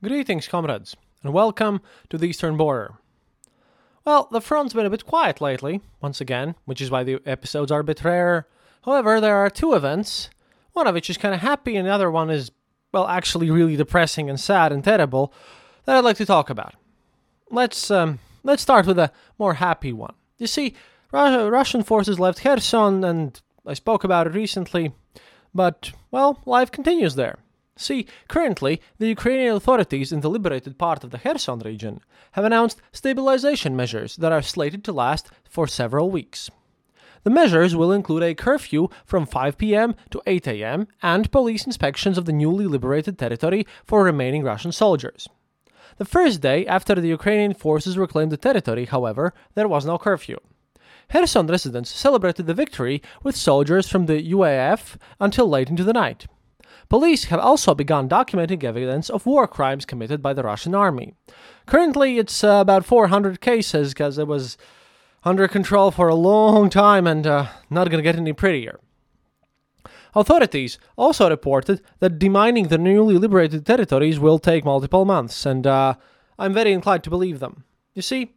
Greetings, comrades, and welcome to the Eastern Border. Well, the front's been a bit quiet lately, once again, which is why the episodes are a bit rare. However, there are two events, one of which is kind of happy, and the other one is, well, actually really depressing and sad and terrible, that I'd like to talk about. Let's start with a more happy one. You see, Russian forces left Kherson, and I spoke about it recently, but, well, life continues there. See, currently, the Ukrainian authorities in the liberated part of the Kherson region have announced stabilization measures that are slated to last for several weeks. The measures will include a curfew from 5 p.m. to 8 a.m. and police inspections of the newly liberated territory for remaining Russian soldiers. The first day after the Ukrainian forces reclaimed the territory, however, there was no curfew. Kherson residents celebrated the victory with soldiers from the UAF until late into the night. Police have also begun documenting evidence of war crimes committed by the Russian army. Currently, it's about 400 cases because it was under control for a long time and not going to get any prettier. Authorities also reported that demining the newly liberated territories will take multiple months, and I'm very inclined to believe them. You see,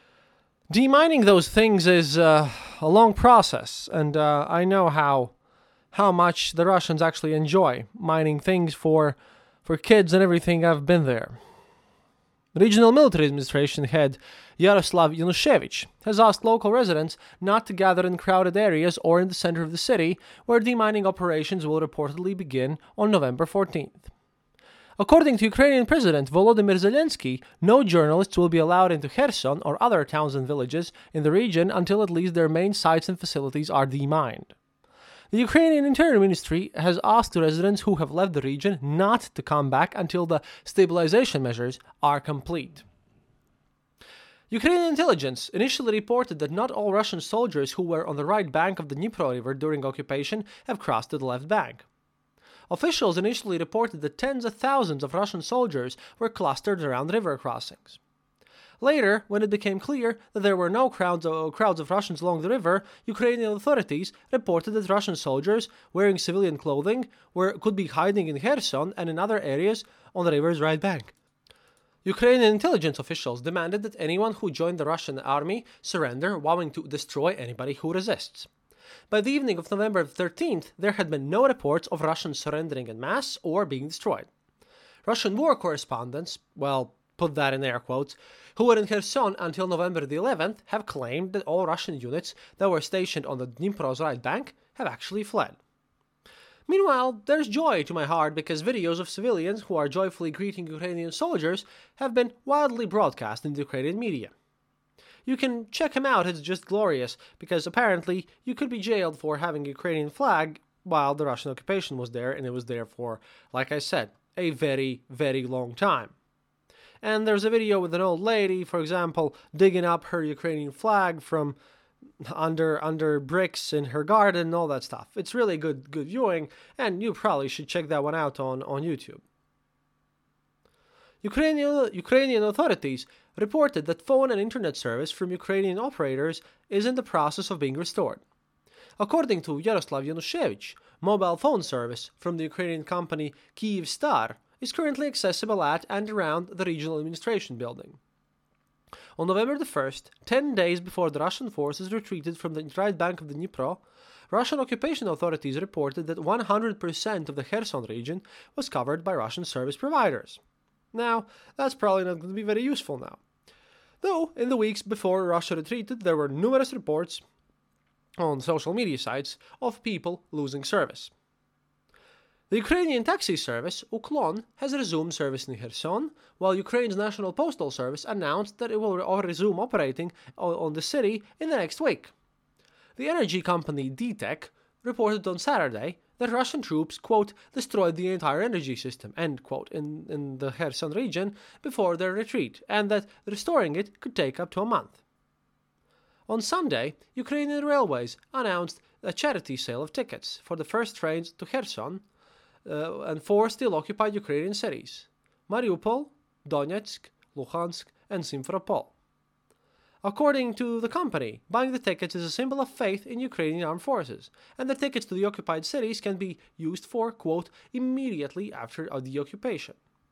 demining those things is a long process, and I know how much the Russians actually enjoy mining things for kids and everything. I've been there. Regional Military Administration head Yaroslav Yanushevich has asked local residents not to gather in crowded areas or in the center of the city, where demining operations will reportedly begin on November 14th. According to Ukrainian President Volodymyr Zelensky, no journalists will be allowed into Kherson or other towns and villages in the region until at least their main sites and facilities are demined. The Ukrainian Interior Ministry has asked residents who have left the region not to come back until the stabilization measures are complete. Ukrainian intelligence initially reported that not all Russian soldiers who were on the right bank of the Dnipro River during occupation have crossed to the left bank. Officials initially reported that tens of thousands of Russian soldiers were clustered around river crossings. Later, when it became clear that there were no crowds of Russians along the river, Ukrainian authorities reported that Russian soldiers wearing civilian clothing could be hiding in Kherson and in other areas on the river's right bank. Ukrainian intelligence officials demanded that anyone who joined the Russian army surrender, vowing to destroy anybody who resists. By the evening of November 13th, there had been no reports of Russians surrendering en masse or being destroyed. Russian war correspondents, put that in air quotes, who were in Kherson until November the 11th, have claimed that all Russian units that were stationed on the Dnipro's right bank have actually fled. Meanwhile, there's joy to my heart because videos of civilians who are joyfully greeting Ukrainian soldiers have been widely broadcast in the Ukrainian media. You can check them out, it's just glorious, because apparently you could be jailed for having a Ukrainian flag while the Russian occupation was there, and it was there for, like I said, a very, very long time. And there's a video with an old lady, for example, digging up her Ukrainian flag from under bricks in her garden and all that stuff. It's really good viewing, and you probably should check that one out on YouTube. Ukrainian authorities reported that phone and internet service from Ukrainian operators is in the process of being restored. According to Yaroslav Yanushevich, mobile phone service from the Ukrainian company Kyivstar is currently accessible at and around the regional administration building. On November the 1st, 10 days before the Russian forces retreated from the right bank of the Dnipro, Russian occupation authorities reported that 100% of the Kherson region was covered by Russian service providers. Now, that's probably not going to be very useful now. Though, in the weeks before Russia retreated, there were numerous reports on social media sites of people losing service. The Ukrainian taxi service, Uklon, has resumed service in Kherson, while Ukraine's National Postal Service announced that it will resume operating on the city in the next week. The energy company DTEK reported on Saturday that Russian troops, quote, destroyed the entire energy system, end quote, in the Kherson region before their retreat, and that restoring it could take up to a month. On Sunday, Ukrainian Railways announced a charity sale of tickets for the first trains to Kherson, and 4 still occupied Ukrainian cities: Mariupol, Donetsk, Luhansk, and Simferopol. According to the company, buying the tickets is a symbol of faith in Ukrainian armed forces, and the tickets to the occupied cities can be used for, quote, immediately after the occupation.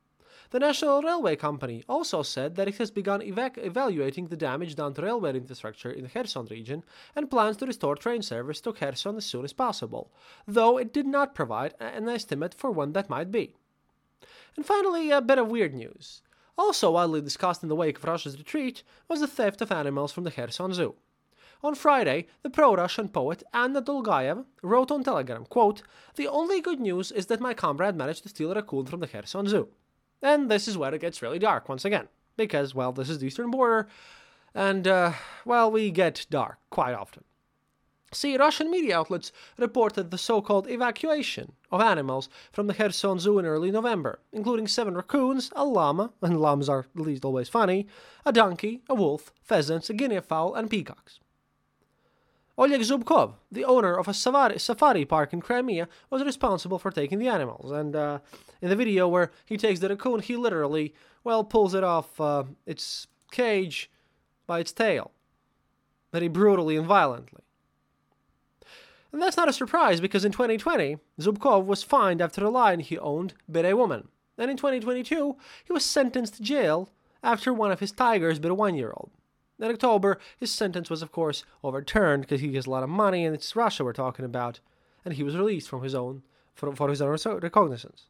The National Railway Company also said that it has begun evaluating the damage done to railway infrastructure in the Kherson region and plans to restore train service to Kherson as soon as possible, though it did not provide an estimate for when that might be. And finally, a bit of weird news. Also widely discussed in the wake of Russia's retreat was the theft of animals from the Kherson Zoo. On Friday, the pro-Russian poet Anna Dolgaev wrote on Telegram, quote, "The only good news is that my comrade managed to steal a raccoon from the Kherson Zoo." And this is where it gets really dark once again, because, well, this is the eastern border, and, we get dark quite often. See, Russian media outlets reported the so-called evacuation of animals from the Kherson Zoo in early November, including 7 raccoons, a llama, and llamas are at least always funny, a donkey, a wolf, pheasants, a guinea fowl, and peacocks. Oleg Zubkov, the owner of a safari park in Crimea, was responsible for taking the animals, and in the video where he takes the raccoon, he literally, pulls it off its cage by its tail, very brutally and violently. And that's not a surprise, because in 2020, Zubkov was fined after a lion he owned bit a woman, and in 2022, he was sentenced to jail after one of his tigers bit a 1-year-old. In October, his sentence was, of course, overturned because he has a lot of money and it's Russia we're talking about, and he was released from his own for his own recognizance.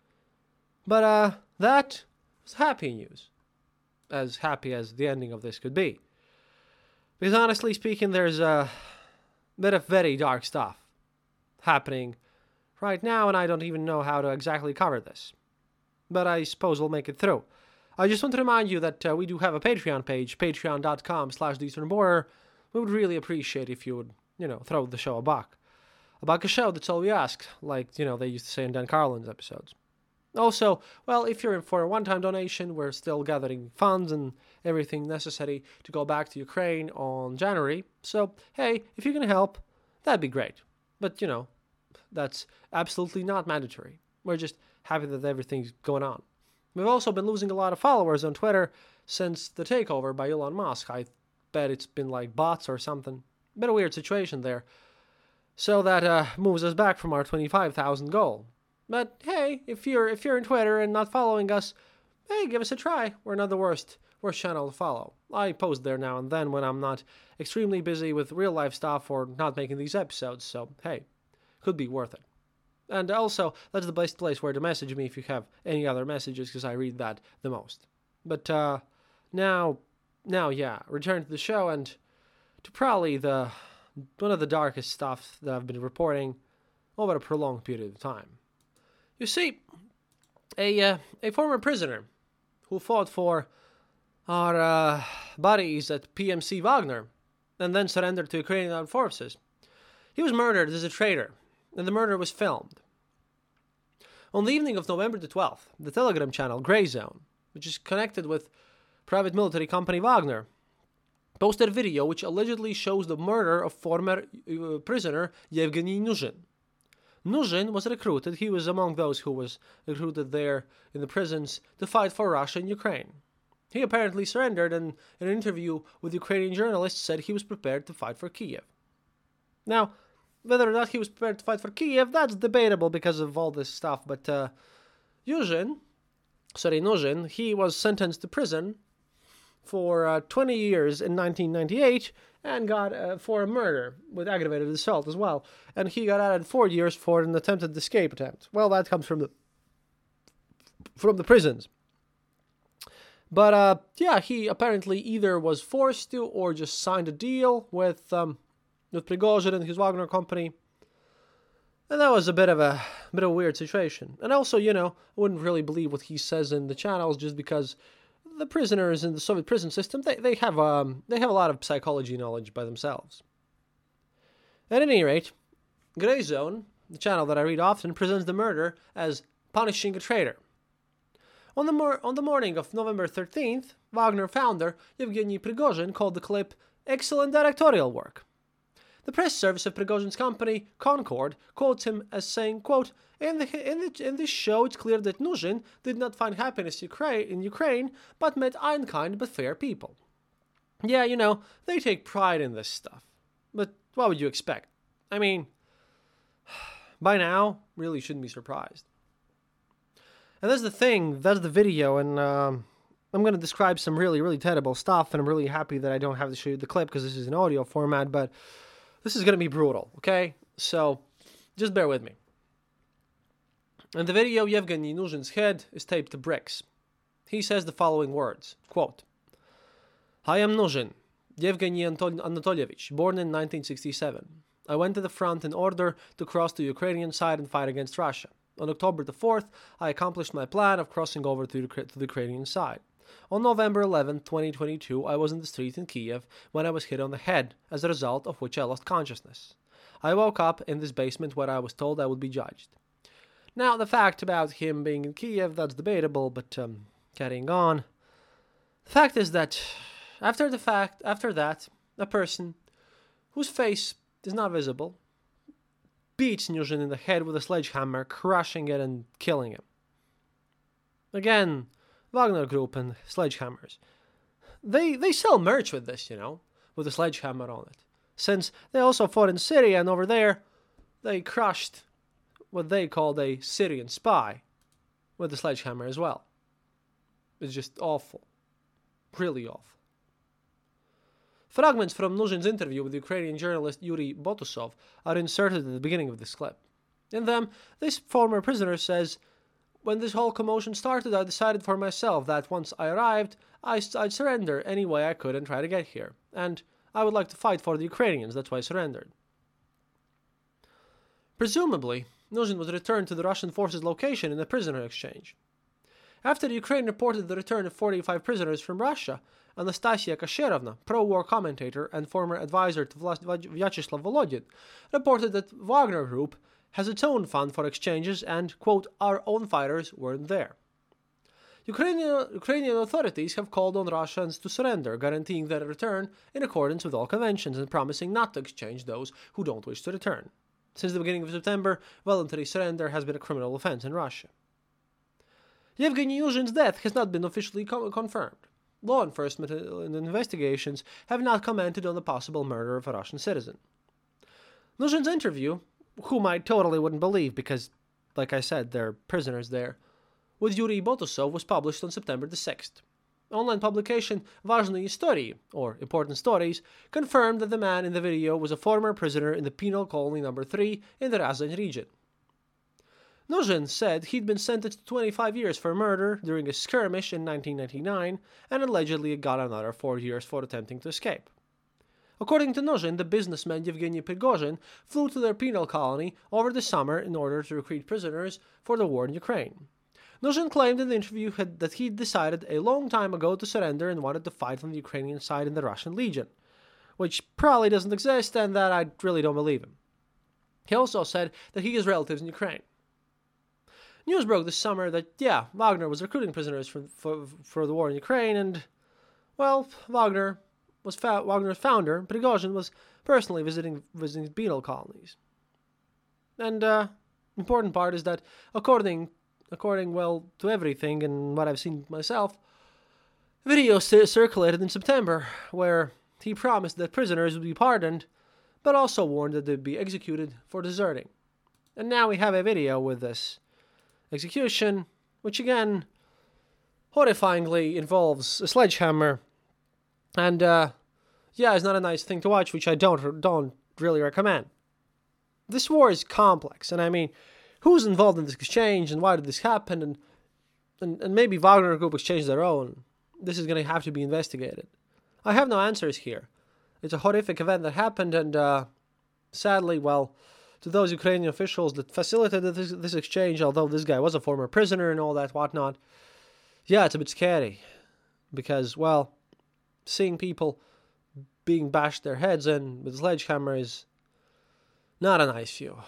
But that was happy news, as happy as the ending of this could be. Because honestly speaking, there's a bit of very dark stuff happening right now, and I don't even know how to exactly cover this. But I suppose we'll make it through. I just want to remind you that we do have a Patreon page, patreon.com/theeasternborder. We would really appreciate if you would, throw the show a buck. A buck a show, that's all we ask, like, they used to say in Dan Carlin's episodes. Also, if you're in for a one-time donation, we're still gathering funds and everything necessary to go back to Ukraine on January. So, hey, if you can help, that'd be great. But, that's absolutely not mandatory. We're just happy that everything's going on. We've also been losing a lot of followers on Twitter since the takeover by Elon Musk. I bet it's been like bots or something. Been a weird situation there. So that moves us back from our 25,000 goal. But hey, if you're in Twitter and not following us, hey, give us a try. We're not the worst channel to follow. I post there now and then when I'm not extremely busy with real life stuff or not making these episodes. So hey, could be worth it. And also, that's the best place where to message me if you have any other messages, because I read that the most. But now, return to the show and to probably one of the darkest stuff that I've been reporting over a prolonged period of time. You see, a former prisoner who fought for our buddies at PMC Wagner and then surrendered to Ukrainian armed forces, he was murdered as a traitor. And the murder was filmed. On the evening of November the 12th, the Telegram channel Grey Zone, which is connected with private military company Wagner, posted a video which allegedly shows the murder of former prisoner Yevgeny Nuzhin. Nuzhin was recruited. He was among those who was recruited there in the prisons to fight for Russia and Ukraine. He apparently surrendered and in an interview with Ukrainian journalists said he was prepared to fight for Kiev. Now, whether or not he was prepared to fight for Kiev, that's debatable because of all this stuff. But Nuzhin, he was sentenced to prison for 20 years in 1998 and got for a murder with aggravated assault as well. And he got added 4 years for an attempted escape attempt. Well, that comes from the prisons. But he apparently either was forced to or just signed a deal with Prigozhin and his Wagner company. And that was a bit of a weird situation. And also, I wouldn't really believe what he says in the channels just because the prisoners in the Soviet prison system, they have a lot of psychology knowledge by themselves. At any rate, Grey Zone, the channel that I read often, presents the murder as punishing a traitor. On the morning of November 13th, Wagner founder Yevgeny Prigozhin called the clip excellent directorial work. The press service of Prigozhin's company, Concord, quotes him as saying, quote, in this show it's clear that Nuzhin did not find happiness in Ukraine, but met unkind but fair people. Yeah, they take pride in this stuff. But what would you expect? I mean, by now, really shouldn't be surprised. And that's the thing, that's the video, and I'm going to describe some really, really terrible stuff, and I'm really happy that I don't have to show you the clip because this is an audio format, but this is going to be brutal, okay? So, just bear with me. In the video, Yevgeny Nuzhin's head is taped to bricks. He says the following words, quote, "I am Nuzhin, Yevgeny Anatolyevich, born in 1967. I went to the front in order to cross to the Ukrainian side and fight against Russia. On October the 4th, I accomplished my plan of crossing over to the Ukrainian side. On November 11, 2022, I was in the street in Kiev when I was hit on the head, as a result of which I lost consciousness. I woke up in this basement where I was told I would be judged." Now, the fact about him being in Kiev, that's debatable, but carrying on. The fact is that after that, a person whose face is not visible beats Nuzhin in the head with a sledgehammer, crushing it and killing him. Again, Wagner Group and sledgehammers. They sell merch with this, with a sledgehammer on it. Since they also fought in Syria, and over there, they crushed what they called a Syrian spy with a sledgehammer as well. It's just awful. Really awful. Fragments from Nuzhin's interview with Ukrainian journalist Yuri Botusov are inserted at the beginning of this clip. In them, this former prisoner says, "When this whole commotion started, I decided for myself that once I arrived, I'd surrender any way I could and try to get here. And I would like to fight for the Ukrainians, that's why I surrendered." Presumably, Nuzhin was returned to the Russian forces' location in a prisoner exchange. After Ukraine reported the return of 45 prisoners from Russia, Anastasia Kasherovna, pro-war commentator and former advisor to Vyacheslav Volodin, reported that Wagner Group has its own fund for exchanges and, quote, "our own fighters weren't there." Ukrainian authorities have called on Russians to surrender, guaranteeing their return in accordance with all conventions and promising not to exchange those who don't wish to return. Since the beginning of September, voluntary surrender has been a criminal offense in Russia. Yevgeny Nuzhin's death has not been officially confirmed. Law enforcement and investigations have not commented on the possible murder of a Russian citizen. Nuzhin's interview, whom I totally wouldn't believe because, like I said, they're prisoners there, with Yuri Botusov was published on September the 6th. Online publication Важные истории, or Important Stories, confirmed that the man in the video was a former prisoner in the penal colony number 3 in the Ryazan region. Nuzhin said he'd been sentenced to 25 years for murder during a skirmish in 1999 and allegedly got another 4 years for attempting to escape. According to Nuzhin, the businessman Yevgeny Prigozhin flew to their penal colony over the summer in order to recruit prisoners for the war in Ukraine. Nuzhin claimed in the interview that he'd decided a long time ago to surrender and wanted to fight on the Ukrainian side in the Russian Legion, which probably doesn't exist and that I really don't believe him. He also said that he has relatives in Ukraine. News broke this summer that, Wagner was recruiting prisoners for the war in Ukraine, and, well, Wagner's founder, Prigozhin, was personally visiting penal colonies. And important part is that, according to everything and what I've seen myself, video circulated in September where he promised that prisoners would be pardoned, but also warned that they'd be executed for deserting. And now we have a video with this execution, which again, horrifyingly involves a sledgehammer, and it's not a nice thing to watch, which I don't really recommend. This war is complex, and I mean, who's involved in this exchange, and why did this happen, and maybe Wagner Group exchanged their own. This is going to have to be investigated. I have no answers here. It's a horrific event that happened, and sadly, to those Ukrainian officials that facilitated this exchange, although this guy was a former prisoner and all that whatnot, it's a bit scary. Because, seeing people being bashed their heads in with a sledgehammer is not a nice view.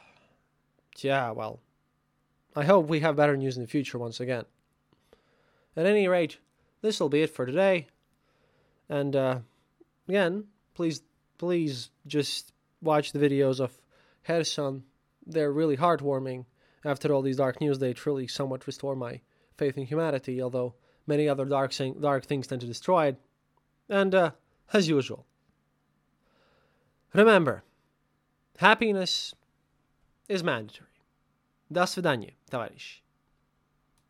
I hope we have better news in the future once again. At any rate, this will be it for today. And, again, please just watch the videos of Kherson. They're really heartwarming. After all these dark news, they truly somewhat restore my faith in humanity, although many other dark things tend to destroy it. And, as usual, remember, happiness is mandatory. До свидания, товарищи.